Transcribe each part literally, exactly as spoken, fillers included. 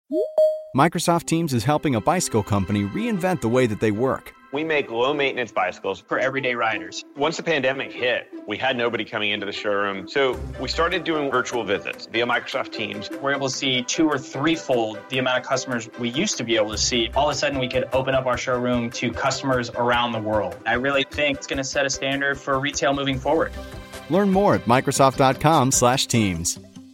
Microsoft Teams is helping a bicycle company reinvent the way that they work. We make low-maintenance bicycles for everyday riders. Once the pandemic hit, we had nobody coming into the showroom, so we started doing virtual visits via Microsoft Teams. We're able to see two or threefold the amount of customers we used to be able to see. All of a sudden, we could open up our showroom to customers around the world. I really think it's going to set a standard for retail moving forward. Learn more at Microsoft.com slash Teams.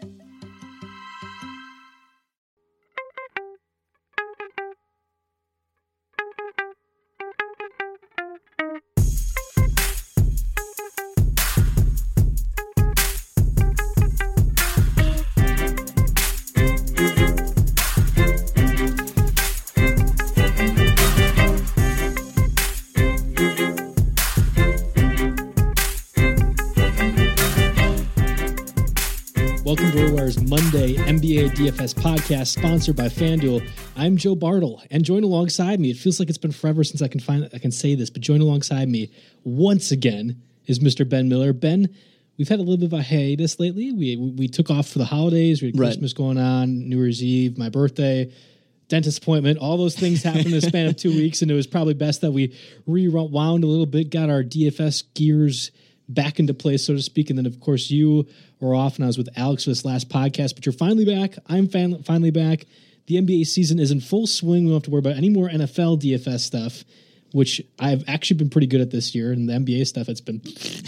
Welcome to RotoWire's Monday N B A D F S podcast, sponsored by FanDuel. I'm Joe Bartle, and join alongside me. It feels like it's been forever since I can find I can say this, but join alongside me once again is Mister Ben Miller. Ben, we've had a little bit of a hiatus lately. We we, we took off for the holidays. We had right. Christmas going on, New Year's Eve, my birthday, dentist appointment. All those things happened in the span of two weeks, and it was probably best that we rewound a little bit, got our D F S gears back into place, so to speak. And then, of course, you were off, and I was with Alex for this last podcast, but you're finally back. I'm fan- finally back. The N B A season is in full swing. We don't have to worry about any more N F L D F S stuff, which I've actually been pretty good at this year. And the N B A stuff, it's been,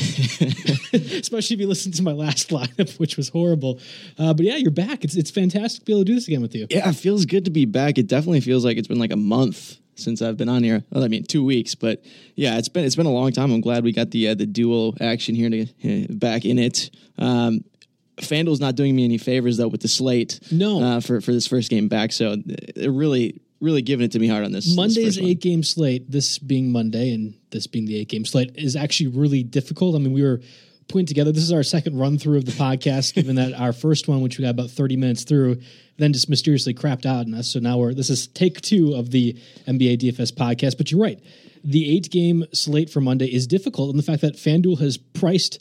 especially if you listen to my last lineup, which was horrible. Uh, but yeah, you're back. It's it's fantastic to be able to do this again with you. Yeah, it feels good to be back. It definitely feels like it's been like a month since I've been on here. Well, I mean, two weeks, but yeah, it's been it's been a long time. I'm glad we got the uh, the dual action here to uh, back in it. Um, FanDuel's not doing me any favors though with the slate. No, uh, for for this first game back. So they're really really giving it to me hard on this. Monday's this eight game slate. This being Monday and this being the eight game slate is actually really difficult. I mean, we were putting together. This is our second run through of the podcast, given that our first one, which we got about thirty minutes through, then just mysteriously crapped out on us. So now we're, this is take two of the N B A D F S podcast. But you're right. The eight game slate for Monday is difficult. And the fact that FanDuel has priced,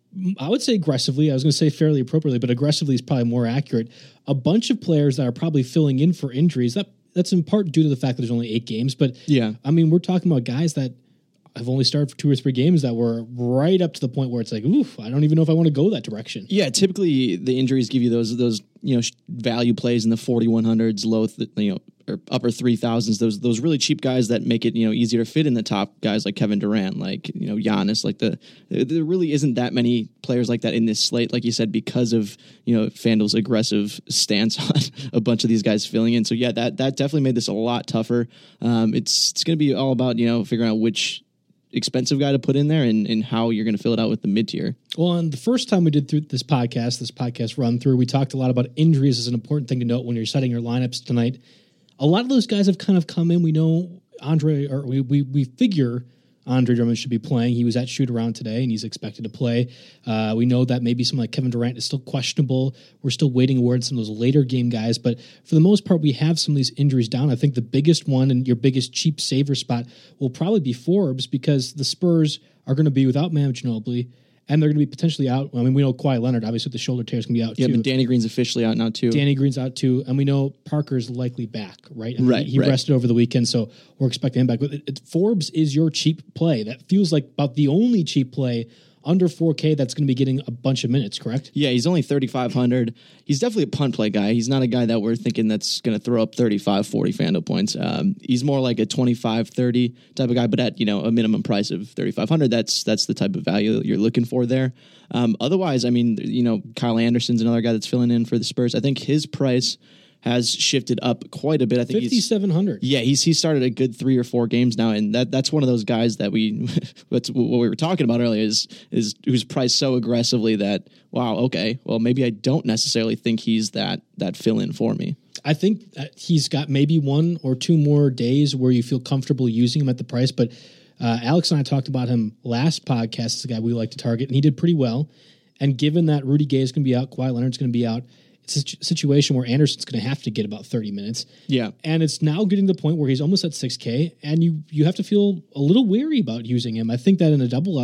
I would say aggressively, I was going to say fairly appropriately, but aggressively is probably more accurate, a bunch of players that are probably filling in for injuries. That That's in part due to the fact that there's only eight games. But yeah, I mean, we're talking about guys that I've only started for two or three games that were right up to the point where it's like, oof, I don't even know if I want to go that direction. Yeah, typically the injuries give you those those you know value plays in the forty-one hundreds, low th- you know or upper three thousands. Those those really cheap guys that make it you know easier to fit in the top guys like Kevin Durant, like you know Giannis. Like the there really isn't that many players like that in this slate, like you said, because of you know FanDuel's aggressive stance on a bunch of these guys filling in. So yeah, that that definitely made this a lot tougher. Um, it's it's going to be all about you know figuring out which expensive guy to put in there and, and how you're going to fill it out with the mid tier. Well, and the first time we did through this podcast, this podcast run through, we talked a lot about injuries as an important thing to note when you're setting your lineups tonight. A lot of those guys have kind of come in. We know Andre, or we we, we figure Andre Drummond should be playing. He was at shoot around today, and he's expected to play. Uh, we know that maybe someone like Kevin Durant is still questionable. We're still waiting word on some of those later game guys, but for the most part, we have some of these injuries down. I think the biggest one and your biggest cheap saver spot will probably be Forbes, because the Spurs are going to be without Manu Ginobili, and they're going to be potentially out. I mean, we know Kawhi Leonard, obviously, with the shoulder tear is going to be out yeah, too. Yeah, but Danny Green's officially out now too. Danny Green's out too, and we know Parker's likely back, right? I mean, right, He, he right. rested over the weekend, so we're expecting him back. But it, it, Forbes is your cheap play. That feels like about the only cheap play under four K that's going to be getting a bunch of minutes, correct? Yeah, he's only thirty-five hundred. He's definitely a punt play guy. He's not a guy that we're thinking that's going to throw up thirty-five, forty FanDuel points. Um, he's more like a twenty-five, thirty type of guy, but at, you know, a minimum price of thirty-five hundred, that's that's the type of value that you're looking for there. Um, otherwise, I mean, you know, Kyle Anderson's another guy that's filling in for the Spurs. I think his price has shifted up quite a bit. I think fifty-seven hundred. Yeah, he's he started a good three or four games now, and that that's one of those guys that we that's what we were talking about earlier is is who's priced so aggressively that wow, okay, well maybe I don't necessarily think he's that that fill in for me. I think that he's got maybe one or two more days where you feel comfortable using him at the price, but uh, Alex and I talked about him last podcast. It's a guy we like to target, and he did pretty well. And given that Rudy Gay is going to be out, Kawhi Leonard's going to be out, it's a situation where Anderson's going to have to get about thirty minutes. Yeah. And it's now getting to the point where he's almost at six K, and you you have to feel a little wary about using him. I think that in a double up,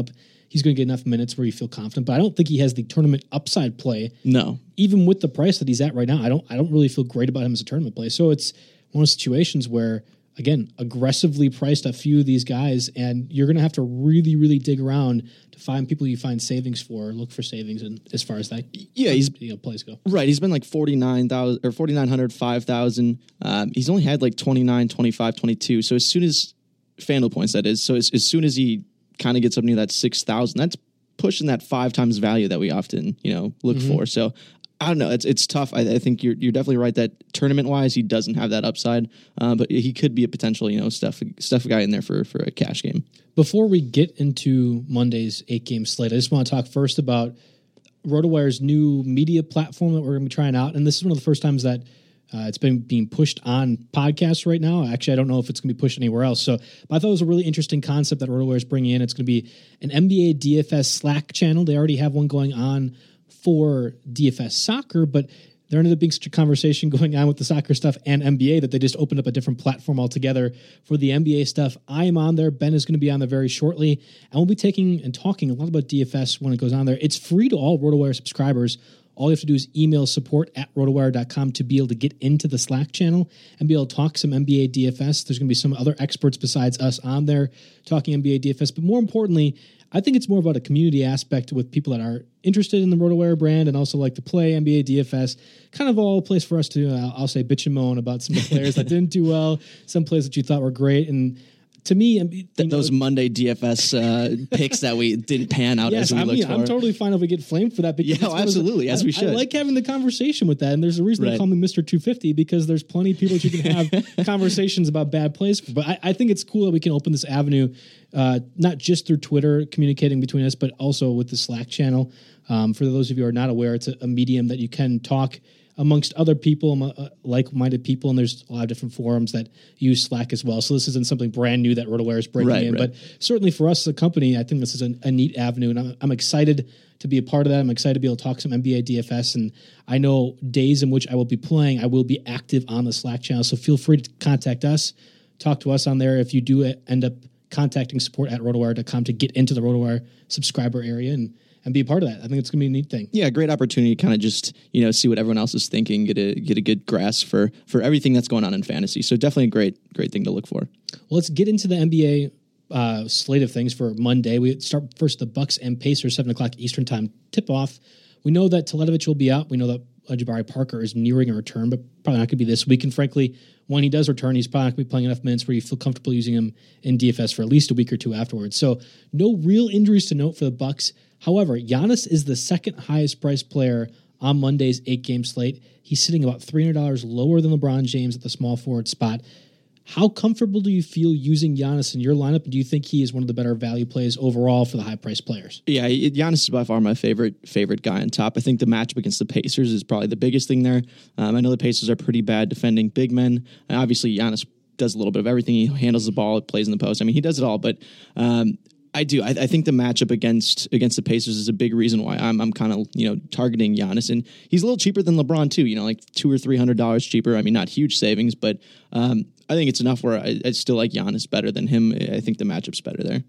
he's going to get enough minutes where you feel confident. But I don't think he has the tournament upside play. No, even with the price that he's at right now, I don't I don't really feel great about him as a tournament play. So it's one of those situations where, again, aggressively priced a few of these guys, and you're going to have to really, really dig around to find people you find savings for, or look for savings. And as far as that, yeah, he's you know, plays go. Right, he's been like forty-nine thousand or forty-nine hundred, five thousand. Um, he's only had like twenty-nine, twenty-five, twenty-two. So as soon as FanDuel points, that is, so as, as soon as he kind of gets up near that six thousand, that's pushing that five times value that we often, you know, look mm-hmm. for. So I don't know. It's it's tough. I, I think you're you're definitely right that tournament wise he doesn't have that upside, uh, but he could be a potential you know stuff stuff guy in there for for a cash game. Before we get into Monday's eight game slate, I just want to talk first about RotoWire's new media platform that we're going to be trying out, and this is one of the first times that uh, it's been being pushed on podcasts right now. Actually, I don't know if it's going to be pushed anywhere else. So, but I thought it was a really interesting concept that RotoWire is bringing in. It's going to be an N B A D F S Slack channel. They already have one going on for D F S soccer, but there ended up being such a conversation going on with the soccer stuff and N B A that they just opened up a different platform altogether for the N B A stuff. I am on there. Ben is going to be on there very shortly, and we'll be taking and talking a lot about D F S when it goes on there. It's free to all RotoWire subscribers. All you have to do is email support at rotowire dot com to be able to get into the Slack channel and be able to talk some N B A D F S. There's going to be some other experts besides us on there talking N B A D F S, but more importantly, I think it's more about a community aspect with people that are interested in the RotoWire brand and also like to play N B A D F S. Kind of all a place for us to, uh, I'll say, bitch and moan about some of the players that didn't do well, some players that you thought were great. And to me, Th- know, those Monday D F S uh, picks that we didn't pan out yes, as we I looked mean, for. I'm totally fine if we get flamed for that. Yeah, oh, absolutely, as I, we should. I like having the conversation with that, and there's a reason right. they call me Mister two fifty, because there's plenty of people that you can have conversations about bad plays. But I, I think it's cool that we can open this avenue, uh, not just through Twitter communicating between us, but also with the Slack channel. Um, for those of you who are not aware, it's a, a medium that you can talk amongst other people, uh, like-minded people, and there's a lot of different forums that use Slack as well. So this isn't something brand new that RotoWire is breaking right, in, right. but certainly for us as a company, I think this is a, a neat avenue, and I'm, I'm excited to be a part of that. I'm excited to be able to talk some N B A D F S, and I know days in which I will be playing, I will be active on the Slack channel, so feel free to contact us, talk to us on there if you do end up contacting support at rotowire dot com to get into the RotoWire subscriber area and and be a part of that. I think it's going to be a neat thing. Yeah, great opportunity to kind of just, you know, see what everyone else is thinking, get a get a good grasp for for everything that's going on in fantasy. So definitely a great, great thing to look for. Well, let's get into the N B A uh, slate of things for Monday. We start first the Bucks and Pacers, seven o'clock Eastern time tip-off. We know that Teletovic will be out. We know that Jabari Parker is nearing a return, but probably not going to be this week. And frankly, when he does return, he's probably not going to be playing enough minutes where you feel comfortable using him in D F S for at least a week or two afterwards. So no real injuries to note for the Bucks. However, Giannis is the second highest priced player on Monday's eight-game slate. He's sitting about three hundred dollars lower than LeBron James at the small forward spot. How comfortable do you feel using Giannis in your lineup? And do you think he is one of the better value plays overall for the high-priced players? Yeah, Giannis is by far my favorite favorite guy on top. I think the matchup against the Pacers is probably the biggest thing there. Um, I know the Pacers are pretty bad defending big men. And obviously, Giannis does a little bit of everything. He handles the ball, plays in the post. I mean, he does it all. But um, I do. I, I think the matchup against against the Pacers is a big reason why I'm I'm kind of you know targeting Giannis, and he's a little cheaper than LeBron too. You know, like two or three hundred dollars cheaper. I mean, not huge savings, but um, I think it's enough where I, I still like Giannis better than him. I think the matchup's better there.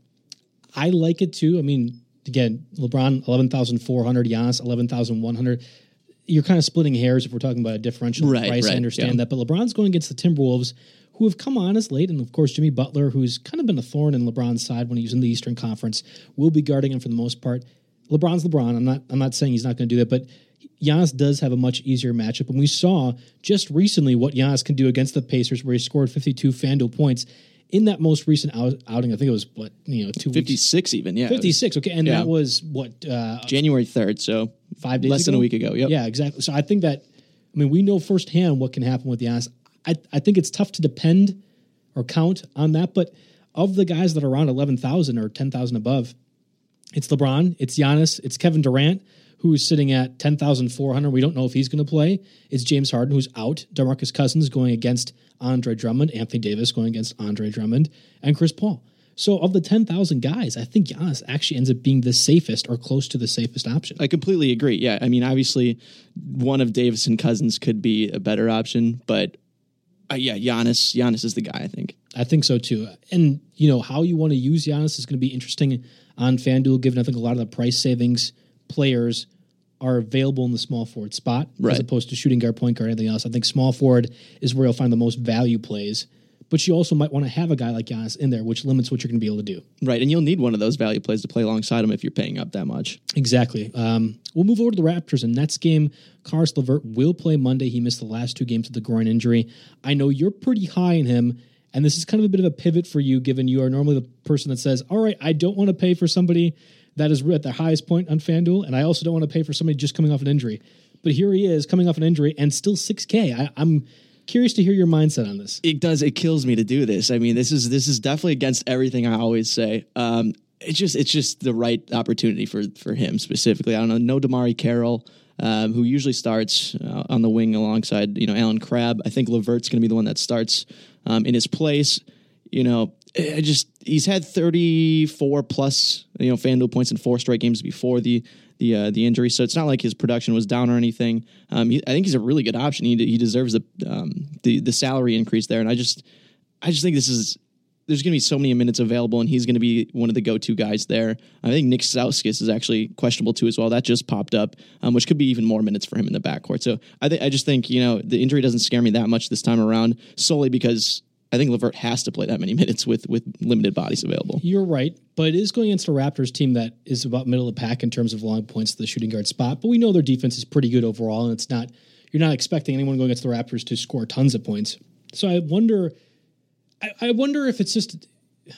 I like it too. I mean, again, LeBron eleven thousand four hundred, Giannis eleven thousand one hundred. You're kind of splitting hairs if we're talking about a differential right, price. Right, I understand yeah. that, but LeBron's going against the Timberwolves, who have come on as late, and of course Jimmy Butler, who's kind of been a thorn in LeBron's side when he was in the Eastern Conference, will be guarding him for the most part. LeBron's LeBron. I'm not. I'm not saying he's not going to do that, but Giannis does have a much easier matchup, and we saw just recently what Giannis can do against the Pacers, where he scored fifty-two FanDuel points in that most recent out, outing. I think it was what you know two fifty-six weeks. even yeah fifty-six. Okay, and yeah. that was what uh, January third, so five days less ago? than a week ago. Yep. Yeah, exactly. So I think that I mean we know firsthand what can happen with Giannis. I I think it's tough to depend or count on that, but of the guys that are around eleven thousand or ten thousand above, it's LeBron, it's Giannis, it's Kevin Durant, who's sitting at ten thousand four hundred. We don't know if he's going to play. It's James Harden, who's out. DeMarcus Cousins going against Andre Drummond. Anthony Davis going against Andre Drummond. And Chris Paul. So of the ten thousand guys, I think Giannis actually ends up being the safest or close to the safest option. I completely agree. Yeah, I mean, obviously, one of Davis and Cousins could be a better option, but uh, yeah, Giannis, Giannis is the guy, I think. I think so too. And, you know, how you want to use Giannis is going to be interesting on FanDuel, given I think a lot of the price savings players are available in the small forward spot right. as opposed to shooting guard, point guard, anything else. I think small forward is where you'll find the most value plays. But you also might want to have a guy like Giannis in there, which limits what you're going to be able to do. Right, and you'll need one of those value plays to play alongside him if you're paying up that much. Exactly. Um, we'll move over to the Raptors. And Nets game, Caris LeVert will play Monday. He missed the last two games with the groin injury. I know you're pretty high in him, and this is kind of a bit of a pivot for you, given you are normally the person that says, all right, I don't want to pay for somebody that is at the highest point on FanDuel, and I also don't want to pay for somebody just coming off an injury. But here he is coming off an injury and still six K. I, I'm curious to hear your mindset on this. It does. It kills me to do this. I mean, this is this is definitely against everything I always say. Um, it's just it's just the right opportunity for for him specifically. I don't know. No Damari Carroll, um, who usually starts uh, on the wing alongside you know Alan Crabb. I think LeVert's going to be the one that starts um, in his place. You know, I just he's had thirty-four plus you know FanDuel points in four straight games before the the uh, the injury, so it's not like his production was down or anything. Um, he, I think he's a really good option. He he deserves the um, the the salary increase there, and I just I just think this is there's going to be so many minutes available, and he's going to be one of the go to guys there. I think Nick Stauskas is actually questionable too as well. That just popped up, um, which could be even more minutes for him in the backcourt. So I think I just think you know the injury doesn't scare me that much this time around, solely because I think LeVert has to play that many minutes with with limited bodies available. You're right, but it is going against a Raptors team that is about middle of the pack in terms of long points to the shooting guard spot. But we know their defense is pretty good overall, and it's not you're not expecting anyone going against the Raptors to score tons of points. So I wonder, I, I wonder if it's just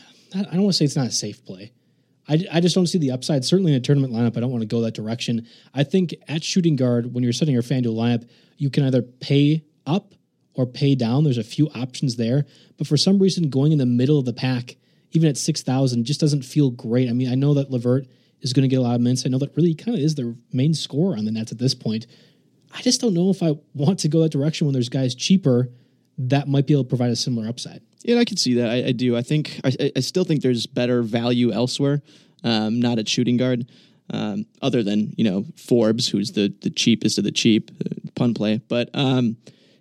I don't want to say it's not a safe play. I, I just don't see the upside. Certainly in a tournament lineup, I don't want to go that direction. I think at shooting guard, when you're setting your FanDuel lineup, you can either pay up or pay down. There's a few options there. But for some reason, going in the middle of the pack, even at six thousand, just doesn't feel great. I mean, I know that LeVert is going to get a lot of minutes. I know that really kind of is their main scorer on the Nets at this point. I just don't know if I want to go that direction when there's guys cheaper that might be able to provide a similar upside. Yeah, I can see that. I, I do. I think I, I still think there's better value elsewhere, um, not at shooting guard, um, other than you know Forbes, who's the the cheapest of the cheap uh, pun play. But um,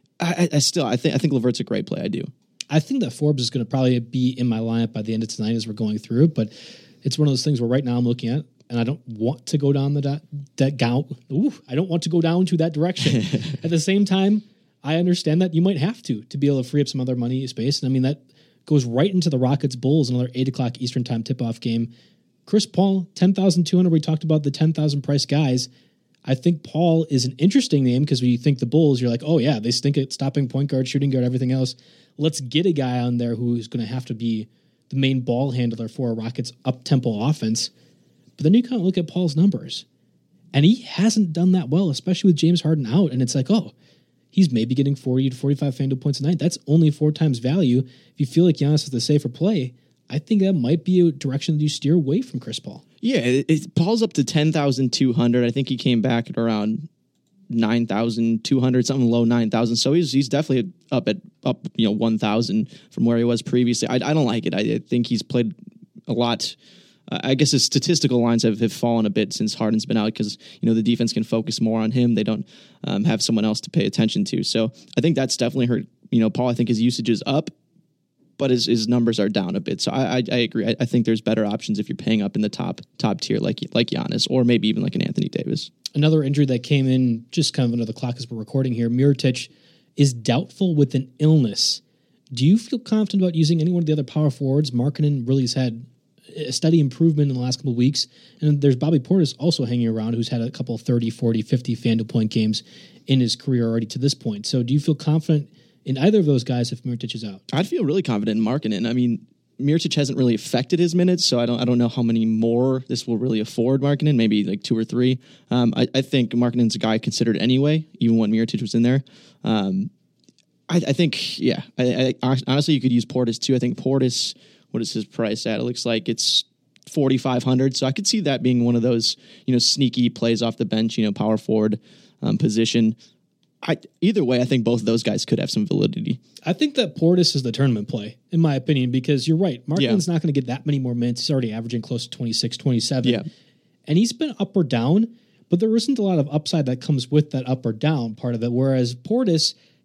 I, I still I think I think LeVert's a great play. I do. I think that Forbes is going to probably be in my lineup by the end of tonight as we're going through it. But it's one of those things where right now I'm looking at, and I don't want to go down the that, that gout. Ooh, I don't want to go down to that direction. At the same time, I understand that you might have to, to be able to free up some other money space. And I mean, that goes right into the Rockets Bulls, another eight o'clock Eastern time tip-off game. Chris Paul, ten thousand two hundred. We talked about the ten thousand price guys. I think Paul is an interesting name because when you think the Bulls, you're like, oh yeah, they stink at stopping point guard, shooting guard, everything else. Let's get a guy on there who's going to have to be the main ball handler for a Rockets up-tempo offense. But then you kind of look at Paul's numbers, and he hasn't done that well, especially with James Harden out. And it's like, oh, he's maybe getting forty to forty-five FanDuel points a night. That's only four times value. If you feel like Giannis is the safer play, I think that might be a direction that you steer away from Chris Paul. Yeah, it, it, Paul's up to ten thousand two hundred. I think he came back at around nine thousand two hundred, something low nine thousand. So he's he's definitely up at up you know one thousand from where he was previously. I, I don't like it. I, I think he's played a lot. Uh, I guess his statistical lines have, have fallen a bit since Harden's been out because you know the defense can focus more on him. They don't um, have someone else to pay attention to. So I think that's definitely hurt. You know, Paul. I think his usage is up, but his, his numbers are down a bit. So I I, I agree. I, I think there's better options if you're paying up in the top top tier, like like Giannis, or maybe even like an Anthony Davis. Another injury that came in just kind of under the clock as we're recording here. Mirotic is doubtful with an illness. Do you feel confident about using any one of the other power forwards? Markkanen really has had a steady improvement in the last couple of weeks. And there's Bobby Portis also hanging around, who's had a couple of thirty, forty, fifty FanDuel point games in his career already to this point. So do you feel confident in either of those guys if Mirotic is out? I'd feel really confident in Markkanen. I mean, Mirotic hasn't really affected his minutes, so I don't I don't know how many more this will really afford Markkanen, maybe like two or three. Um, I, I think Markkanen's a guy considered anyway, even when Mirotic was in there. Um, I, I think, yeah, I, I, honestly, you could use Portis too. I think Portis, what is his price at? It looks like it's forty-five hundred, so I could see that being one of those, you know, sneaky plays off the bench, you know, power forward um, position. I, either way, I think both of those guys could have some validity. I think that Portis is the tournament play, in my opinion, because you're right. Markkanen's yeah. not going to get that many more minutes. He's already averaging close to twenty-six, twenty-seven. Yeah. And he's been up or down, but there isn't a lot of upside that comes with that up or down part of it, whereas Portis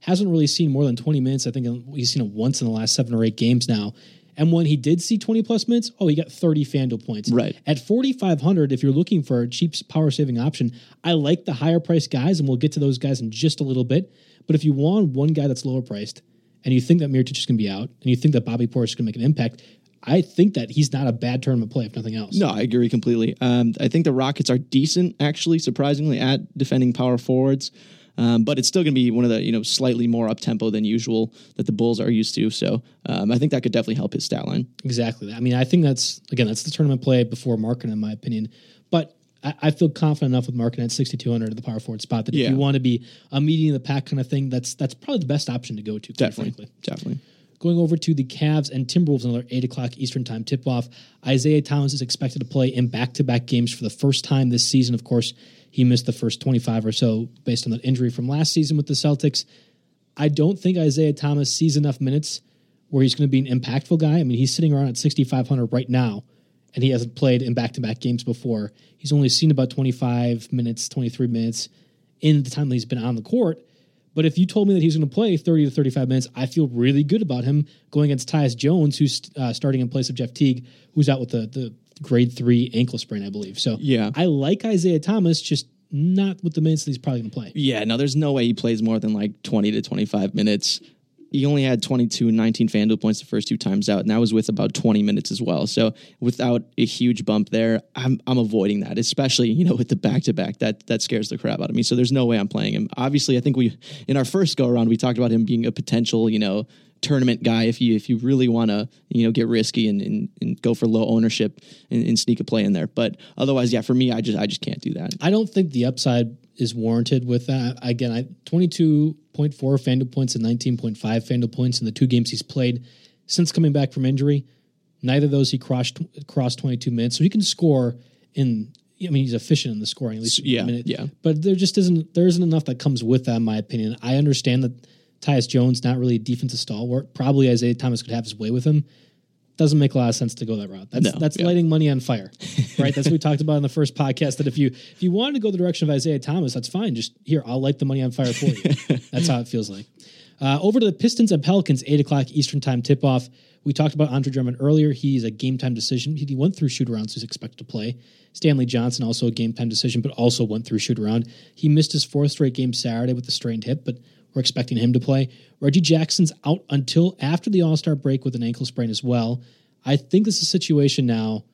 hasn't really seen more than twenty minutes. I think he's seen it once in the last seven or eight games now. And when he did see twenty plus minutes, oh, he got thirty FanDuel points. Right. At forty-five hundred, if you're looking for a cheap power saving option, I like the higher priced guys, and we'll get to those guys in just a little bit. But if you want one guy that's lower priced, and you think that Mirotic is going to be out, and you think that Bobby Portis is going to make an impact, I think that he's not a bad tournament play, if nothing else. No, I agree completely. Um, I think the Rockets are decent, actually, surprisingly, at defending power forwards. Um, but it's still going to be one of the, you know, slightly more up tempo than usual that the Bulls are used to. So um, I think that could definitely help his stat line. Exactly. I mean, I think that's, again, that's the tournament play before Markkanen, in my opinion. But I, I feel confident enough with Markkanen at sixty-two hundred at the power forward spot that if yeah. you want to be a median of the pack kind of thing, that's that's probably the best option to go to. Definitely. Frankly. Definitely. Going over to the Cavs and Timberwolves, another eight o'clock Eastern time tip-off. Isaiah Thomas is expected to play in back-to-back games for the first time this season. Of course, he missed the first twenty-five or so based on that injury from last season with the Celtics. I don't think Isaiah Thomas sees enough minutes where he's going to be an impactful guy. I mean, he's sitting around at sixty-five hundred right now, and he hasn't played in back-to-back games before. He's only seen about twenty-five minutes, twenty-three minutes in the time that he's been on the court. But if you told me that he's going to play thirty to thirty-five minutes, I feel really good about him going against Tyus Jones, who's uh, starting in place of Jeff Teague, who's out with the, the grade three ankle sprain, I believe. So yeah. I like Isaiah Thomas, just not with the minutes that he's probably going to play. Yeah, no, there's no way he plays more than like twenty to twenty-five minutes. He only had twenty-two and nineteen FanDuel points the first two times out, and that was with about twenty minutes as well. So without a huge bump there, I'm I'm avoiding that, especially, you know, with the back-to-back. That that scares the crap out of me. So there's no way I'm playing him. Obviously, I think we, in our first go-around, we talked about him being a potential, you know, tournament guy if you if you really want to, you know, get risky and, and, and go for low ownership and, and sneak a play in there. But otherwise, yeah, for me, I just I just can't do that. I don't think the upside is warranted with that. Again, I twenty-two point four FanDuel points and nineteen point five FanDuel points in the two games he's played since coming back from injury. Neither of those he crossed crossed twenty-two minutes, so he can score in. I mean, he's efficient in the scoring, at least yeah, a minute. Yeah. But there just isn't there isn't enough that comes with that, in my opinion. I understand that Tyus Jones not really a defensive stalwart. Probably Isaiah Thomas could have his way with him. Doesn't make a lot of sense to go that route. That's no, that's yeah. lighting money on fire, right? That's what we talked about in the first podcast. That if you if you wanted to go the direction of Isaiah Thomas, that's fine. Just here, I'll light the money on fire for you. That's how it feels like. Uh, over to the Pistons and Pelicans, eight o'clock Eastern time tip off. We talked about Andre Drummond earlier. He's a game time decision. He went through shoot around, so he's expected to play. Stanley Johnson also a game time decision, but also went through shoot around. He missed his fourth straight game Saturday with a strained hip, but we're expecting him to play. Reggie Jackson's out until after the All-Star break with an ankle sprain as well. I think this is a situation now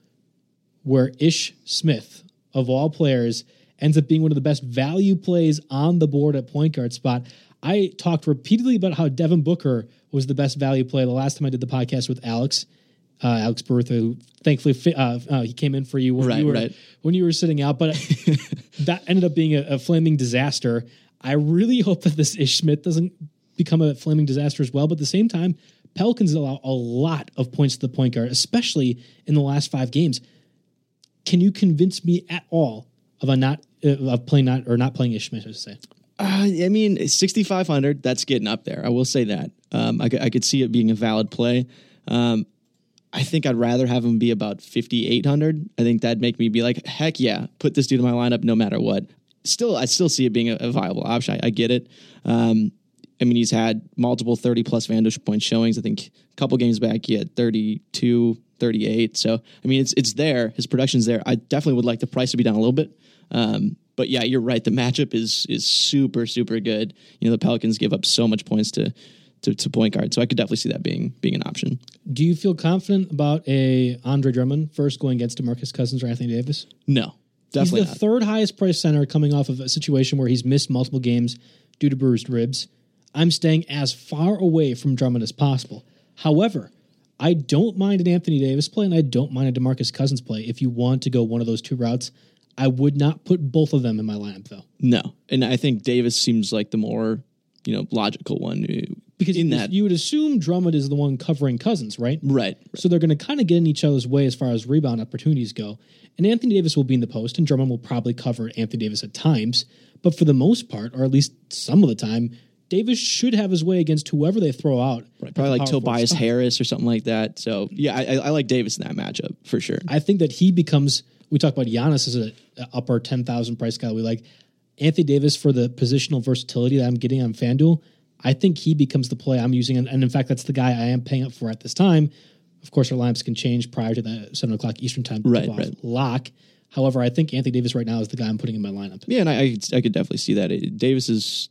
where Ish Smith, of all players, ends up being one of the best value plays on the board at point guard spot. I talked repeatedly about how Devin Booker was the best value play the last time I did the podcast with Alex, uh, Alex Bertha, who thankfully uh, uh, he came in for you when right, you were right. when you were sitting out, but that ended up being a, a flaming disaster. I really hope that this Ish Smith doesn't become a flaming disaster as well, but at the same time, Pelicans allow a lot of points to the point guard, especially in the last five games. Can you convince me at all of a not uh, of playing not or not playing Ish Smith? I should say. Uh, I mean, sixty-five hundred. That's getting up there. I will say that. Um, I, I could see it being a valid play. Um, I think I'd rather have him be about fifty-eight hundred. I think that'd make me be like, heck yeah, put this dude in my lineup no matter what. Still, I still see it being a, a viable option. I, I get it. Um, I mean, he's had multiple thirty-plus FanDuel point showings. I think a couple games back, he had thirty-two, thirty-eight. So, I mean, it's it's there. His production's there. I definitely would like the price to be down a little bit. Um, but, yeah, you're right. The matchup is is super, super good. You know, the Pelicans give up so much points to, to, to point guard. So I could definitely see that being being an option. Do you feel confident about a Andre Drummond first going against DeMarcus Cousins or Anthony Davis? No, definitely He's the not. third highest price center coming off of a situation where he's missed multiple games due to bruised ribs. I'm staying as far away from Drummond as possible. However, I don't mind an Anthony Davis play, and I don't mind a DeMarcus Cousins play. If you want to go one of those two routes, I would not put both of them in my lineup, though. No, and I think Davis seems like the more, you know, logical one. Because in that, you would assume Drummond is the one covering Cousins, right? Right. right. So they're going to kind of get in each other's way as far as rebound opportunities go. And Anthony Davis will be in the post, and Drummond will probably cover Anthony Davis at times. But for the most part, or at least some of the time, Davis should have his way against whoever they throw out. Right, probably like Tobias Harris or something like that. So, yeah, I, I like Davis in that matchup for sure. I think that he becomes, we talk about Giannis as an upper ten thousand price guy we like. Anthony Davis, for the positional versatility that I'm getting on FanDuel, I think he becomes the play I'm using. And, and in fact, that's the guy I am paying up for at this time. Of course, our lineups can change prior to the seven o'clock Eastern time right, right. lock. However, I think Anthony Davis right now is the guy I'm putting in my lineup. Yeah, and I, I, I could definitely see that. It, Davis is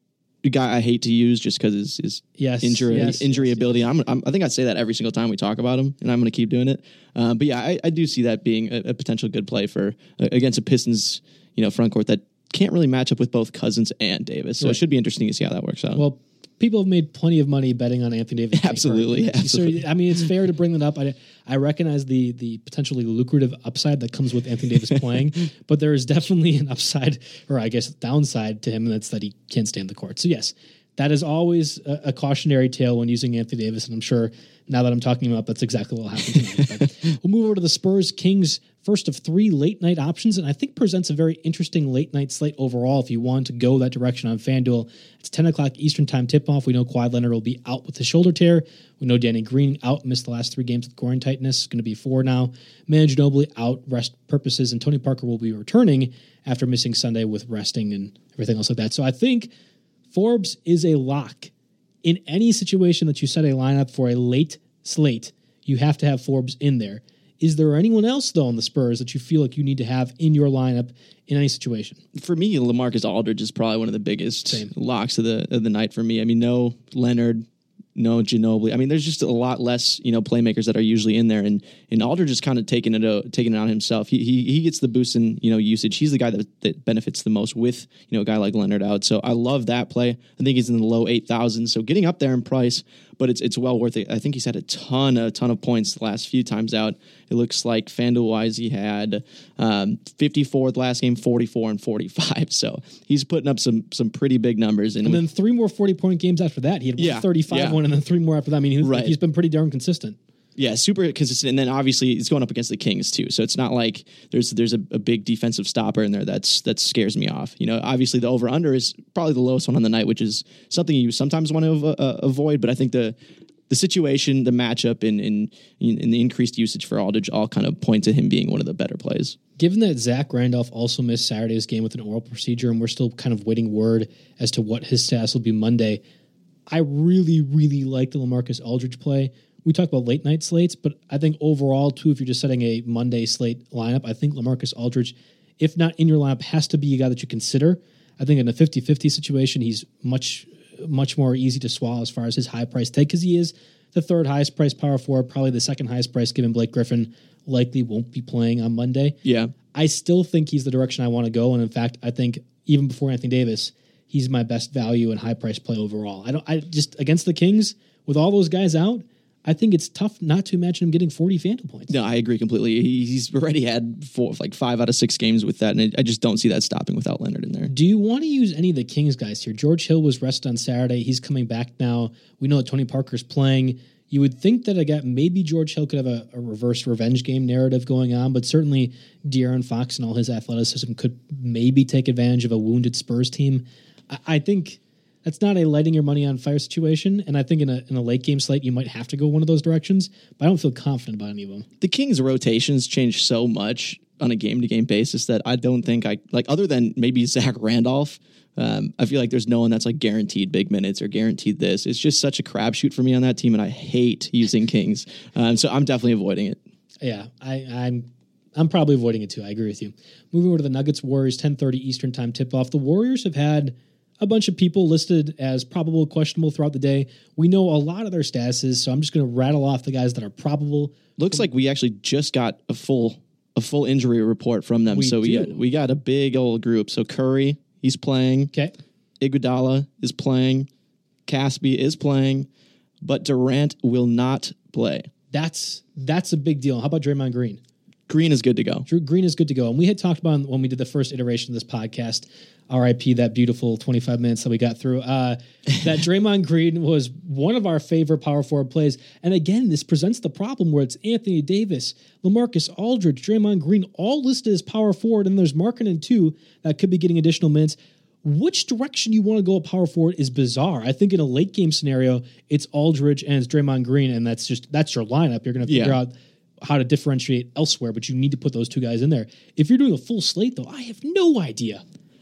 a guy I hate to use just because his, his yes, injury yes, injury yes, ability. Yes. I'm, I'm, I think I say that every single time we talk about him, and I'm going to keep doing it. Uh, but yeah, I, I do see that being a, a potential good play for uh, against a Pistons, you know, front court that can't really match up with both Cousins and Davis. So right. it should be interesting to see how that works out. Well, people have made plenty of money betting on Anthony Davis. Absolutely, absolutely. So, I mean, it's fair to bring that up. I, I recognize the the potentially lucrative upside that comes with Anthony Davis playing, but there is definitely an upside, or I guess downside to him, and that's that he can't stay in the court. So yes, that is always a, a cautionary tale when using Anthony Davis, and I'm sure now that I'm talking about, that's exactly what will happen tonight. But we'll move over to the Spurs Kings, first of three late night options, and I think presents a very interesting late night slate overall if you want to go that direction on FanDuel. It's ten o'clock Eastern time tip-off. We know Kawhi Leonard will be out with the shoulder tear. We know Danny Green out, missed the last three games with groin tightness. Going to be four now. Manu Ginobili out, rest purposes, and Tony Parker will be returning after missing Sunday with resting and everything else like that. So I think Forbes is a lock. In any situation that you set a lineup for a late slate, you have to have Forbes in there. Is there anyone else, though, on the Spurs that you feel like you need to have in your lineup in any situation? For me, LaMarcus Aldridge is probably one of the biggest Same. locks of the of the night for me. I mean, no Leonard, no Ginobili. I mean, there's just a lot less, you know, playmakers that are usually in there, and and Aldridge is kind of taking it uh, taking it on himself. He he he gets the boost in, you know, usage. He's the guy that that benefits the most with, you know, a guy like Leonard out. So I love that play. I think he's in the low eight thousands, so getting up there in price, but it's it's well worth it. I think he's had a ton a ton of points the last few times out. It looks like FanDuel wise he had um, fifty-four the last game, forty-four and forty-five. So he's putting up some some pretty big numbers. And, And with, then three more forty-point games after that. He had Yeah, one thirty-five yeah. one, and then three more after that. I mean, he, Right. he's been pretty darn consistent. Yeah, super consistent, and then obviously it's going up against the Kings too. So it's not like there's there's a, a big defensive stopper in there that's that scares me off. You know, obviously the over under is probably the lowest one on the night, which is something you sometimes want to uh, avoid. But I think the the situation, the matchup, and and and the increased usage for Aldridge all kind of point to him being one of the better plays. Given that Zach Randolph also missed Saturday's game with an oral procedure, and we're still kind of waiting word as to what his status will be Monday, I really, really like the LaMarcus Aldridge play. We talk about late night slates, but I think overall, too, if you're just setting a Monday slate lineup, I think LaMarcus Aldridge, if not in your lineup, has to be a guy that you consider. I think in a fifty-fifty situation, he's much, much more easy to swallow as far as his high price take, because he is the third highest price power forward, probably the second highest price, given Blake Griffin likely won't be playing on Monday. Yeah. I still think he's the direction I want to go. And in fact, I think even before Anthony Davis, he's my best value and high price play overall. I don't, I just, against the Kings, with all those guys out, I think it's tough not to imagine him getting forty FanDuel points. No, I agree completely. He, he's already had four, like five out of six games with that, and I, I just don't see that stopping without Leonard in there. Do you want to use any of the Kings guys here? George Hill was rested on Saturday. He's coming back now. We know that Tony Parker's playing. You would think that again, maybe George Hill could have a, a reverse revenge game narrative going on, but certainly De'Aaron Fox and all his athleticism could maybe take advantage of a wounded Spurs team. I, I think that's not a lighting your money on fire situation, and I think in a in a late game slate you might have to go one of those directions, but I don't feel confident about any of them. The Kings' rotations change so much on a game-to-game basis that I don't think I like. Other than maybe Zach Randolph, um, I feel like there's no one that's like guaranteed big minutes or guaranteed this. It's just such a crapshoot for me on that team, and I hate using Kings, um, so I'm definitely avoiding it. Yeah, I, I'm. I'm probably avoiding it too. I agree with you. Moving over to the Nuggets Warriors, ten thirty Eastern time tip-off. The Warriors have had a bunch of people listed as probable, questionable throughout the day. We know a lot of their statuses, so I'm just going to rattle off the guys that are probable. Looks like we actually just got a full a full injury report from them. We so we do. got, we got a big old group. So Curry, he's playing. Okay. Iguodala is playing. Caspi is playing, but Durant will not play. That's that's a big deal. How about Draymond Green? Green is good to go. Drew Green is good to go. And we had talked about when we did the first iteration of this podcast, R I P that beautiful twenty-five minutes that we got through, uh, that Draymond Green was one of our favorite power forward plays. And again, this presents the problem where it's Anthony Davis, LaMarcus Aldridge, Draymond Green, all listed as power forward, and there's Markkanen too that could be getting additional minutes. Which direction you want to go at power forward is bizarre. I think in a late game scenario, it's Aldridge and it's Draymond Green, and that's just that's your lineup. You're going to figure Yeah. out how to differentiate elsewhere, but you need to put those two guys in there. If you're doing a full slate, though, I have no idea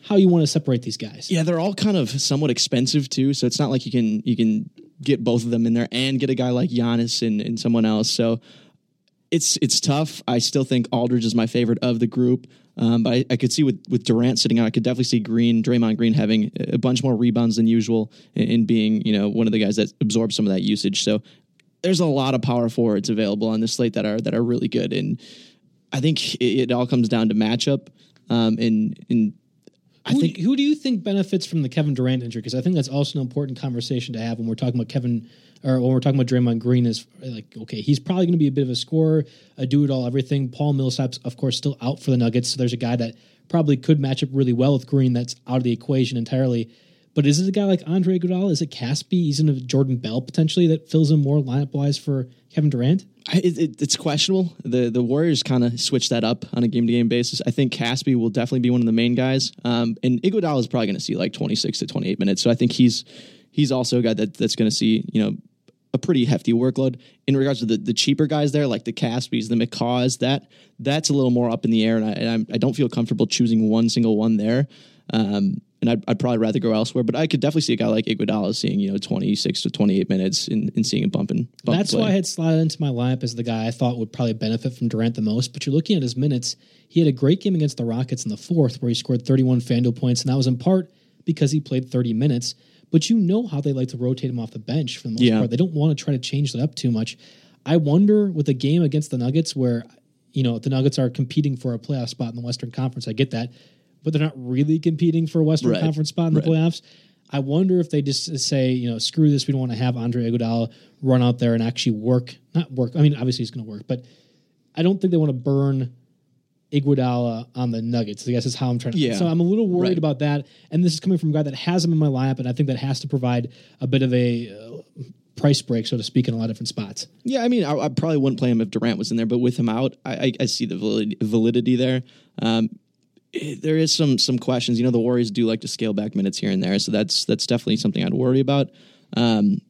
how you want to separate these guys. Yeah, they're all kind of somewhat expensive too, so it's not like you can you can get both of them in there and get a guy like Giannis and, and someone else. So it's it's tough. I still think Aldridge is my favorite of the group. Um, but I, I could see with, with Durant sitting out, I could definitely see Green, Draymond Green having a bunch more rebounds than usual and, and being, you know, one of the guys that absorbs some of that usage. So there's a lot of power forwards available on this slate that are that are really good. And I think it, it all comes down to matchup. Um, and, and I who, think who do you think benefits from the Kevin Durant injury? Because I think that's also an important conversation to have when we're talking about Kevin, or when we're talking about Draymond Green. Is like, okay, he's probably going to be a bit of a scorer, a do-it-all, everything. Paul Millsap's, of course, still out for the Nuggets, so there's a guy that probably could match up really well with Green that's out of the equation entirely. But is it a guy like Andre Iguodala? Is it Caspi? Isn't it Jordan Bell potentially that fills in more lineup-wise for Kevin Durant? I, it, it's questionable. The the Warriors kind of switch that up on a game-to-game basis. I think Caspi will definitely be one of the main guys. Um, and Iguodala is probably going to see like twenty-six to twenty-eight minutes. So I think he's he's also a guy that, that's going to see, you know, a pretty hefty workload. In regards to the, the cheaper guys there, like the Caspies, the McCaws, that that's a little more up in the air. And I, and I don't feel comfortable choosing one single one there. Um, and I'd, I'd probably rather go elsewhere, but I could definitely see a guy like Iguodala seeing, you know, twenty-six to twenty-eight minutes and, and seeing a bump and bump That's play. why I had slotted into my lineup as the guy I thought would probably benefit from Durant the most. But you're looking at his minutes. He had a great game against the Rockets in the fourth where he scored thirty-one FanDuel points, and that was in part because he played thirty minutes. But you know how they like to rotate him off the bench for the most Yeah. part. They don't want to try to change that up too much. I wonder with a game against the Nuggets where, you know, the Nuggets are competing for a playoff spot in the Western Conference. I get that. But they're not really competing for a Western Right. Conference spot in the Right. playoffs. I wonder if they just say, you know, screw this. We don't want to have Andre Iguodala run out there and actually work. Not work. I mean, obviously he's going to work, but I don't think they want to burn Iguodala on the Nuggets. I guess is how I'm trying to. Yeah. So I'm a little worried Right. about that. And this is coming from a guy that has him in my lineup, and I think that has to provide a bit of a uh, price break, so to speak, in a lot of different spots. Yeah, I mean, I, I probably wouldn't play him if Durant was in there, but with him out, I, I, I see the validity, validity there. Um, it, there is some some questions. You know, the Warriors do like to scale back minutes here and there, so that's that's definitely something I'd worry about. Um,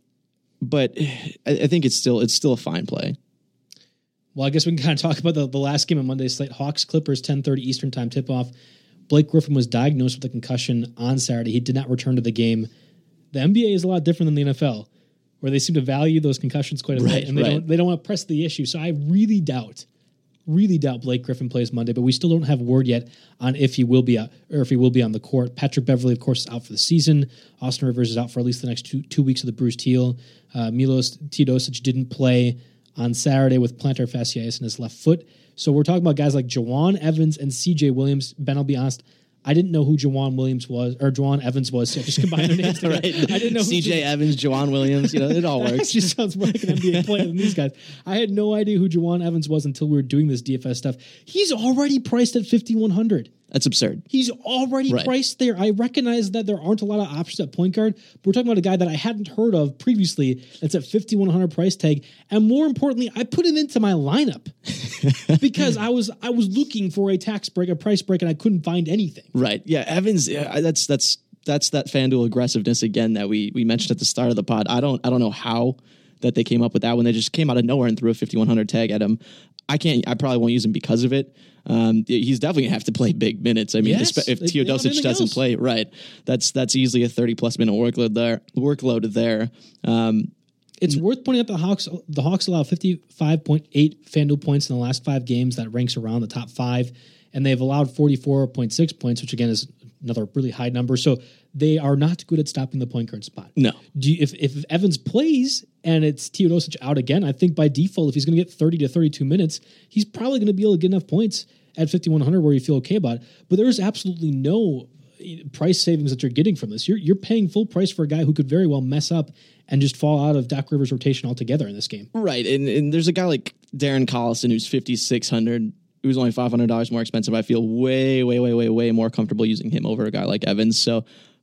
but I, I think it's still it's still a fine play. Well, I guess we can kind of talk about the, the last game on Monday's slate. Hawks Clippers, ten thirty Eastern time tip-off. Blake Griffin was diagnosed with a concussion on Saturday. He did not return to the game. The N B A is a lot different than the N F L, where they seem to value those concussions quite a Right, bit, and they right. don't they don't want to press the issue. So I really doubt, really doubt Blake Griffin plays Monday, but we still don't have word yet on if he will be out, or if he will be on the court. Patrick Beverley, of course, is out for the season. Austin Rivers is out for at least the next two two weeks of the bruised heel. Uh, Milos Teodosic didn't play on Saturday with plantar fasciitis in his left foot. So we're talking about guys like Jawan Evans and C J Williams. Ben, I'll be honest, I didn't know who Jawan Williams was, or Jawan Evans was, so I just combined their names together. Right. I didn't know who C J Evans, Jawan Williams, you know, it all that works. actually sounds more like an N B A player than these guys. I had no idea who Jawan Evans was until we were doing this D F S stuff. He's already priced at fifty-one hundred. That's absurd. He's already Right. priced there. I recognize that there aren't a lot of options at point guard, but we're talking about a guy that I hadn't heard of previously that's at fifty-one hundred price tag. And more importantly, I put him into my lineup because I was I was looking for a tax break, a price break, and I couldn't find anything. Right. Yeah, Evans, yeah, that's that's that's that FanDuel aggressiveness again that we we mentioned at the start of the pod. I don't I don't know how that they came up with that when they just came out of nowhere and threw a fifty-one hundred tag at him. I can't I probably won't use him because of it. Um, he's definitely gonna have to play big minutes. I mean, Yes, espe- if if they don't have Teodosic anything doesn't else. play, right, that's that's easily a thirty plus minute workload there. Workload there. Um, It's worth pointing out the Hawks. The Hawks allow fifty-five point eight FanDuel points in the last five games. That ranks around the top five, and they've allowed forty-four point six points, which again is another really high number. So they are not good at stopping the point guard spot. No. Do you, if if Evans plays and it's Teodosic out again, I think by default, if he's going to get thirty to thirty-two minutes, he's probably going to be able to get enough points at fifty-one hundred where you feel okay about it. But there's absolutely no price savings that you're getting from this. You're you're paying full price for a guy who could very well mess up and just fall out of Doc Rivers' rotation altogether in this game. Right, and, and there's a guy like Darren Collison who's fifty-six hundred, who's only five hundred dollars more expensive. I feel way, way, way, way, way more comfortable using him over a guy like Evans. So,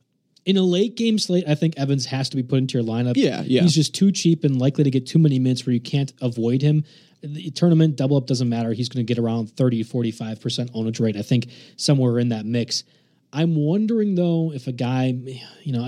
In a late game slate, I think Evans has to be put into your lineup. Yeah, yeah. He's just too cheap and likely to get too many minutes where you can't avoid him. The tournament, double up doesn't matter. He's going to get around thirty, forty-five percent ownage rate, I think, somewhere in that mix. I'm wondering, though, if a guy, you know,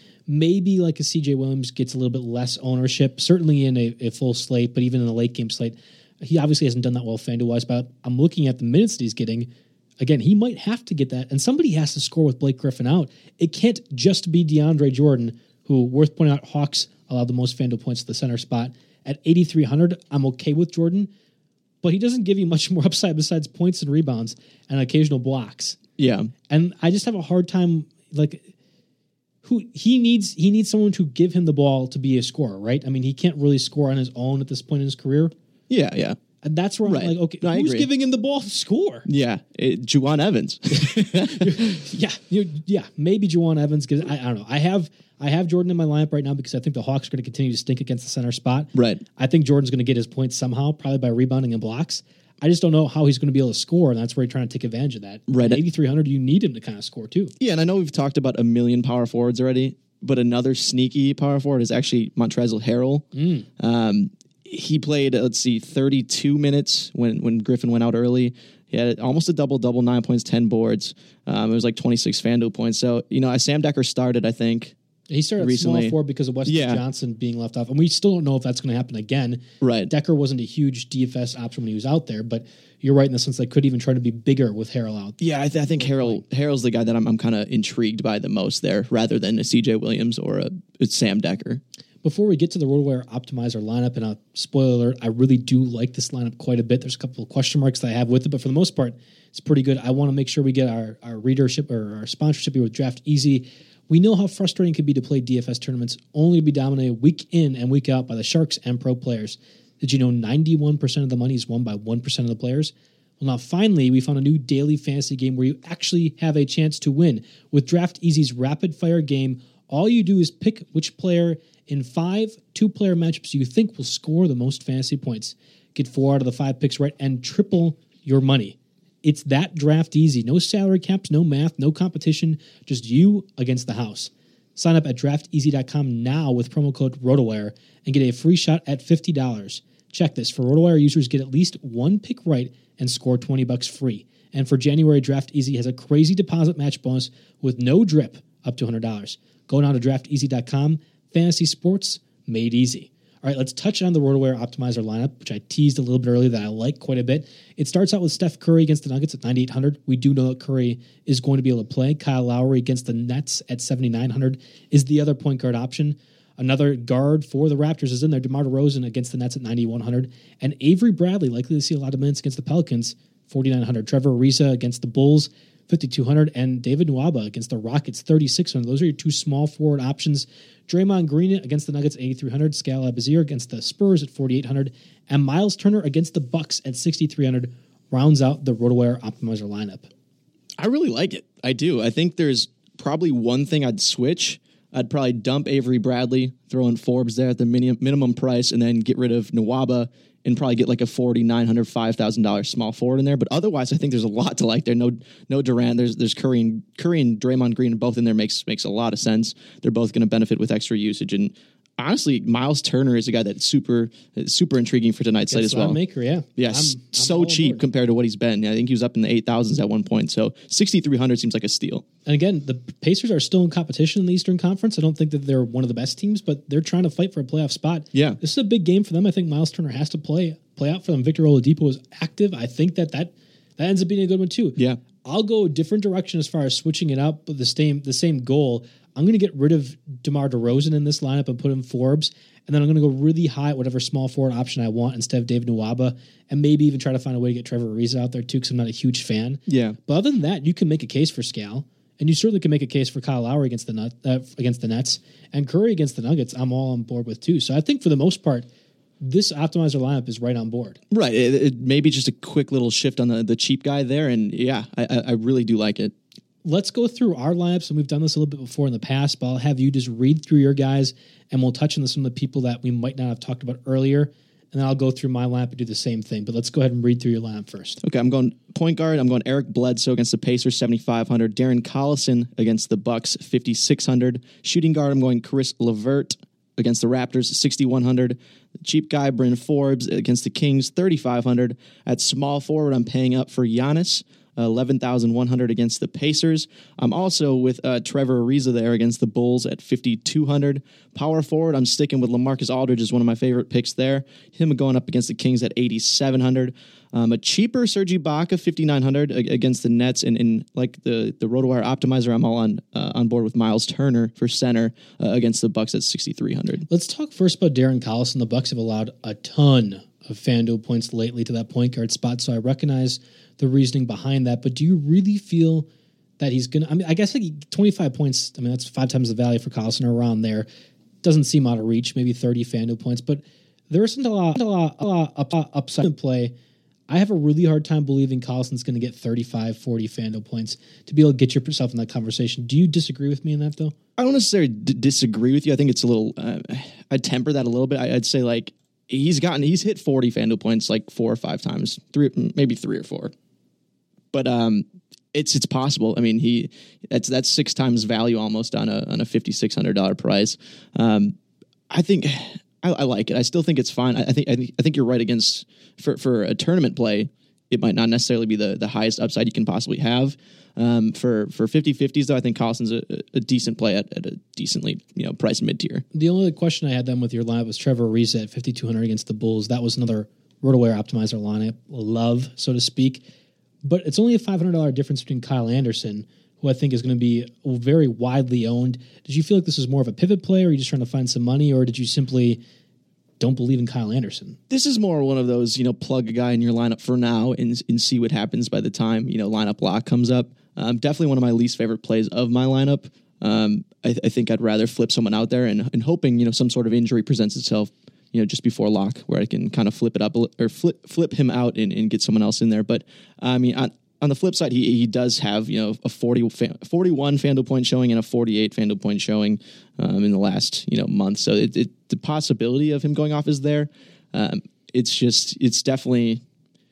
maybe like a C J Williams gets a little bit less ownership, certainly in a, a full slate, but even in a late game slate. He obviously hasn't done that well FanDuel-wise, but I'm looking at the minutes that he's getting. again, he might have to get that, and somebody has to score with Blake Griffin out. It can't just be DeAndre Jordan, who, worth pointing out, Hawks allowed the most FanDuel points to the center spot. At eighty-three hundred, I'm okay with Jordan, but he doesn't give you much more upside besides points and rebounds and occasional blocks. Yeah. And I just have a hard time, like, who he needs he needs someone to give him the ball to be a scorer, right? I mean, he can't really score on his own at this point in his career. Yeah, yeah. And that's where Right. I'm like, okay, No, I who's agree. giving him the ball to score? Yeah, it, Juwan Evans. yeah, you yeah, maybe Juwan Evans. Cause I, I don't know. I have I have Jordan in my lineup right now because I think the Hawks are going to continue to stink against the center spot. Right. I think Jordan's going to get his points somehow, probably by rebounding and blocks. I just don't know how he's going to be able to score, and that's where he's trying to take advantage of that. Right. At eighty-three hundred, you need him to kind of score too. Yeah, and I know we've talked about a million power forwards already, but another sneaky power forward is actually Montrezl Harrell. Mm. Um, he played, uh, let's see, thirty-two minutes when, when Griffin went out early. He had almost a double-double, nine points, ten boards. Um, it was like twenty-six FanDuel points. So, you know, Sam Decker started, I think. He started at Recently. small forward because of Weston Yeah. Johnson being left off, and we still don't know if that's going to happen again. Right. Decker wasn't a huge D F S option when he was out there, but you're right in the sense they could even try to be bigger with Harrell out. Yeah, I, th- I think Harrell Harrell's the guy that I'm, I'm kind of intrigued by the most there, rather than a C J Williams or a, a Sam Decker. Before we get to the RotoWire Optimizer lineup, and a spoiler alert, I really do like this lineup quite a bit. There's a couple of question marks that I have with it, but for the most part, it's pretty good. I want to make sure we get our, our readership or our sponsorship here with Draft Easy. We know how frustrating it can be to play D F S tournaments only to be dominated week in and week out by the Sharks and pro players. Did you know ninety-one percent of the money is won by one percent of the players? Well, now finally, we found a new daily fantasy game where you actually have a chance to win. With Draft Easy's rapid fire game, all you do is pick which player in five two-player matchups you think will score the most fantasy points. Get four out of the five picks right and triple your money. It's that draft easy. No salary caps, no math, no competition, just you against the house. Sign up at draft easy dot com now with promo code RotoWire and get a free shot at fifty dollars. Check this. For RotoWire users, get at least one pick right and score twenty bucks free. And for January, Draft Easy has a crazy deposit match bonus with no drip up to one hundred dollars. Go now to draft easy dot com. Fantasy sports made easy. All right, let's touch on the RotoWire Optimizer lineup, which I teased a little bit earlier that I like quite a bit. It starts out with Steph Curry against the Nuggets at ninety-eight hundred. We do know that Curry is going to be able to play. Kyle Lowry against the Nets at seventy-nine hundred is the other point guard option. Another guard for the Raptors is in there, DeMar DeRozan against the Nets at ninety-one hundred. And Avery Bradley, likely to see a lot of minutes against the Pelicans, forty-nine hundred. Trevor Ariza against the Bulls, fifty-two hundred. And David Nwaba against the Rockets, thirty-six hundred. Those are your two small forward options. Draymond Green against the Nuggets, eighty-three hundred. Skal Abazir against the Spurs at forty-eight hundred. And Miles Turner against the Bucks at sixty-three hundred rounds out the RotoWire Optimizer lineup. I really like it. I do. I think there's probably one thing I'd switch. I'd probably dump Avery Bradley, throw in Forbes there at the minimum minimum price, and then get rid of Nwaba and probably get like a forty-nine hundred dollars, five thousand dollars small forward in there. But otherwise, I think there's a lot to like there. No no Durant. There's there's Curry and, Curry and Draymond Green both in there makes makes a lot of sense. They're both going to benefit with extra usage. And honestly, Miles Turner is a guy that's super super intriguing for tonight's slate as well. Maker, yeah. Yeah, I'm- s- I'm so all cheap aboard. compared to what he's been. I think he was up in the eight thousands at one point. So sixty-three hundred seems like a steal. And again, the Pacers are still in competition in the Eastern Conference. I don't think that they're one of the best teams, but they're trying to fight for a playoff spot. Yeah. This is a big game for them. I think Miles Turner has to play play out for them. Victor Oladipo is active. I think that that, that ends up being a good one too. Yeah. I'll go a different direction as far as switching it up, but the same the same goal. I'm going to get rid of DeMar DeRozan in this lineup and put in Forbes, and then I'm going to go really high at whatever small forward option I want instead of David Nwaba, and maybe even try to find a way to get Trevor Ariza out there too, because I'm not a huge fan. Yeah. But other than that, you can make a case for Skal, and you certainly can make a case for Kyle Lowry against the nut, uh, against the Nets, and Curry against the Nuggets. I'm all on board with too. So I think for the most part, this optimizer lineup is right on board. Right. It, it maybe just a quick little shift on the, the cheap guy there. And yeah, I, I I really do like it. Let's go through our lineups, and we've done this a little bit before in the past, but I'll have you just read through your guys, and we'll touch on some of the people that we might not have talked about earlier, and then I'll go through my lineup and do the same thing. But let's go ahead and read through your lineup first. Okay, I'm going point guard. I'm going Eric Bledsoe against the Pacers, seventy-five hundred. Darren Collison against the Bucks, fifty-six hundred. Shooting guard, I'm going Chris LeVert against the Raptors, sixty-one hundred. The cheap guy, Bryn Forbes against the Kings, thirty-five hundred. At small forward, I'm paying up for Giannis. eleven thousand one hundred against the Pacers. I'm also with uh, Trevor Ariza there against the Bulls at fifty-two hundred. Power forward, I'm sticking with LaMarcus Aldridge as one of my favorite picks there. Him going up against the Kings at eighty-seven hundred. Um, a cheaper Serge Ibaka, fifty-nine hundred against the Nets. And, and like the, the RotoWire optimizer, I'm all on uh, on board with Miles Turner for center uh, against the Bucks at sixty-three hundred. Let's talk first about Darren Collison. The Bucks have allowed a ton of FanDuel points lately to that point guard spot, so I recognize the reasoning behind that. But do you really feel that he's going to, I mean, I guess like twenty-five points, I mean, that's five times the value for Collison or around there. Doesn't seem out of reach, maybe thirty FanDuel points, but there isn't a lot, a lot, a lot of upside in play. I have a really hard time believing Collison's going to get thirty-five, forty FanDuel points to be able to get yourself in that conversation. Do you disagree with me in that, though? I don't necessarily d- disagree with you. I think it's a little, uh, I'd temper that a little bit. I, I'd say like he's gotten, he's hit forty FanDuel points like four or five times, three, maybe three or four. But um, it's it's possible. I mean, he that's that's six times value almost on a on a fifty-six hundred dollars price. Um, I think I, I like it. I still think it's fine. I, I think I think I think you're right against for for a tournament play. It might not necessarily be the, the highest upside you can possibly have. Um, for for fifty-fifties, though, I think Collison's a, a decent play at, at a decently you know priced mid tier. The only question I had then with your lineup was Trevor Ariza at fifty-two hundred against the Bulls. That was another RotoWire optimizer lineup, love, so to speak. But it's only a five hundred dollars difference between Kyle Anderson, who I think is going to be very widely owned. Did you feel like this was more of a pivot play, or are you just trying to find some money, or did you simply don't believe in Kyle Anderson? This is more one of those, you know, plug a guy in your lineup for now and, and see what happens by the time, you know, lineup lock comes up. Um, definitely one of my least favorite plays of my lineup. Um, I, I think I'd rather flip someone out there and, and hoping, you know, some sort of injury presents itself, you know, just before lock where I can kind of flip it up a, or flip flip him out and, and get someone else in there. But I mean, on, on the flip side, he he does have, you know, a forty, forty-one FanDuel point showing and a forty-eight FanDuel point showing um, in the last, you know, month. So it, it, the possibility of him going off is there. Um, it's just, it's definitely,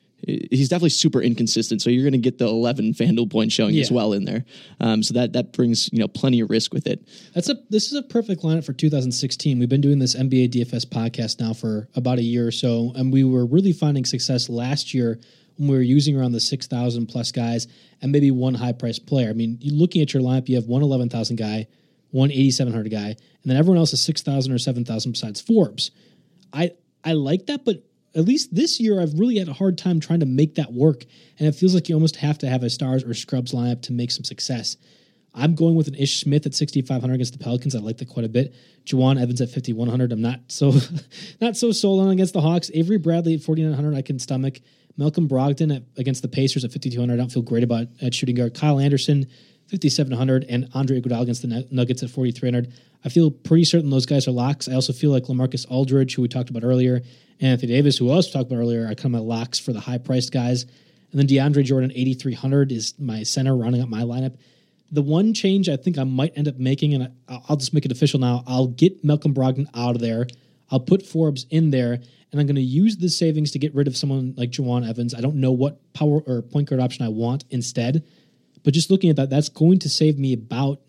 he's definitely super inconsistent. So you're going to get the eleven FanDuel point showing yeah. as well in there. Um, so that, that brings, you know, plenty of risk with it. That's a, this is a perfect lineup for two thousand sixteen. We've been doing this N B A D F S podcast now for about a year or so. And we were really finding success last year when we were using around the six thousand plus guys and maybe one high priced player. I mean, you looking at your lineup, you have one eleven thousand guy, one eighty-seven hundred guy, and then everyone else is six thousand or seven thousand besides Forbes. I, I like that, but at least this year, I've really had a hard time trying to make that work, and it feels like you almost have to have a Stars or Scrubs lineup to make some success. I'm going with an Ish Smith at sixty-five hundred against the Pelicans. I like that quite a bit. Juwan Evans at fifty-one hundred. I'm not so not so sold on against the Hawks. Avery Bradley at forty-nine hundred. I can stomach. Malcolm Brogdon at, against the Pacers at fifty-two hundred. I don't feel great about at shooting guard. Kyle Anderson, fifty-seven hundred, and Andre Iguodala against the Nuggets at forty-three hundred. I feel pretty certain those guys are locks. I also feel like LaMarcus Aldridge, who we talked about earlier, and Anthony Davis, who we also talked about earlier, are kind of my locks for the high-priced guys. And then DeAndre Jordan, eighty-three hundred, is my center rounding up my lineup. The one change I think I might end up making, and I'll just make it official now, I'll get Malcolm Brogdon out of there. I'll put Forbes in there, and I'm going to use the savings to get rid of someone like Juwan Evans. I don't know what power or point guard option I want instead, but just looking at that, that's going to save me about,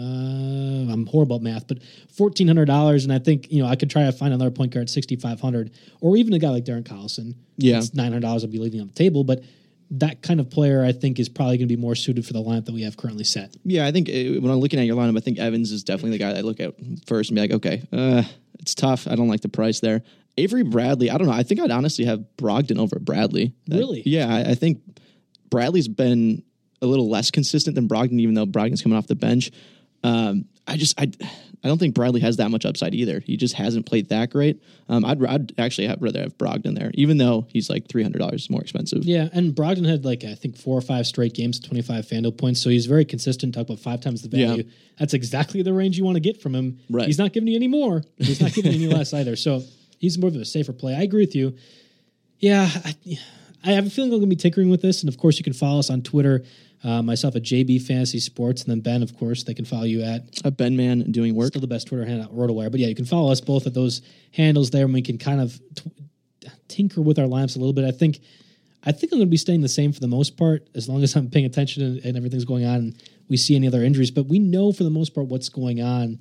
uh, I'm horrible at math, but fourteen hundred dollars, and I think, you know, I could try to find another point guard at sixty-five hundred, or even a guy like Darren Collison. Yeah. It's nine hundred dollars I'll be leaving on the table, but that kind of player, I think, is probably going to be more suited for the lineup that we have currently set. Yeah, I think uh, when I'm looking at your lineup, I think Evans is definitely the guy that I look at first and be like, okay, uh, it's tough. I don't like the price there. Avery Bradley, I don't know. I think I'd honestly have Brogdon over Bradley. Really? Uh, yeah, I, I think Bradley's been a little less consistent than Brogdon, even though Brogdon's coming off the bench. Um, I just, I, I don't think Bradley has that much upside either. He just hasn't played that great. Um, I'd, I'd actually have, rather have Brogdon there, even though he's like three hundred dollars more expensive. Yeah, and Brogdon had like, I think, four or five straight games, twenty-five FanDuel points, so he's very consistent, talk about five times the value. Yeah. That's exactly the range you want to get from him. Right. He's not giving you any more. He's not giving you any less either, so he's more of a safer play. I agree with you. Yeah, I, I have a feeling I'm going to be tinkering with this, and of course you can follow us on Twitter, uh, myself at J B Fantasy Sports, and then Ben, of course, they can follow you at a Ben Man doing work. Still the best Twitter handle, RotoWire. But yeah, you can follow us both at those handles there, and we can kind of t- tinker with our lineups a little bit. I think, I think I'm going to be staying the same for the most part, as long as I'm paying attention and, and everything's going on, and we see any other injuries. But we know for the most part what's going on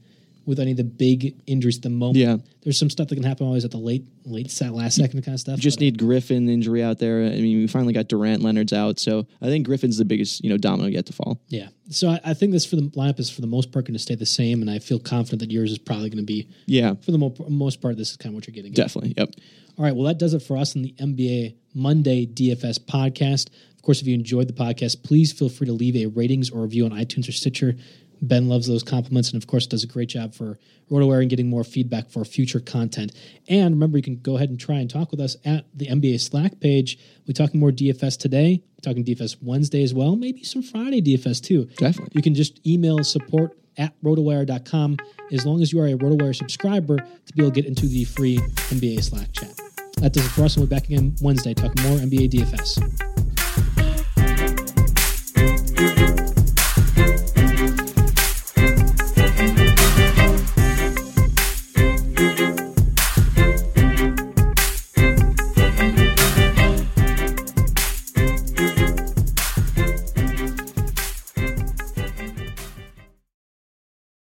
with any of the big injuries at the moment. Yeah. There's some stuff that can happen always at the late, late set, last second kind of stuff. Just but, need Griffin injury out there. I mean, we finally got Durant, Leonard's out, so I think Griffin's the biggest, you know, domino yet to fall. Yeah. So I, I think this for the lineup is for the most part going to stay the same, and I feel confident that yours is probably going to be. Yeah. For the mo- most part, this is kind of what you're getting. Definitely. At. Yep. All right. Well, that does it for us on the N B A Monday D F S podcast. Of course, if you enjoyed the podcast, please feel free to leave a ratings or review on iTunes or Stitcher. Ben loves those compliments and, of course, does a great job for RotoWire and getting more feedback for future content. And remember, you can go ahead and try and talk with us at the N B A Slack page. We're talking more D F S today. We're talking D F S Wednesday as well. Maybe some Friday D F S too. Definitely. You can just email support at rotowire dot com as long as you are a RotoWire subscriber to be able to get into the free N B A Slack chat. That does it for us, and we'll be back again Wednesday talking more N B A D F S.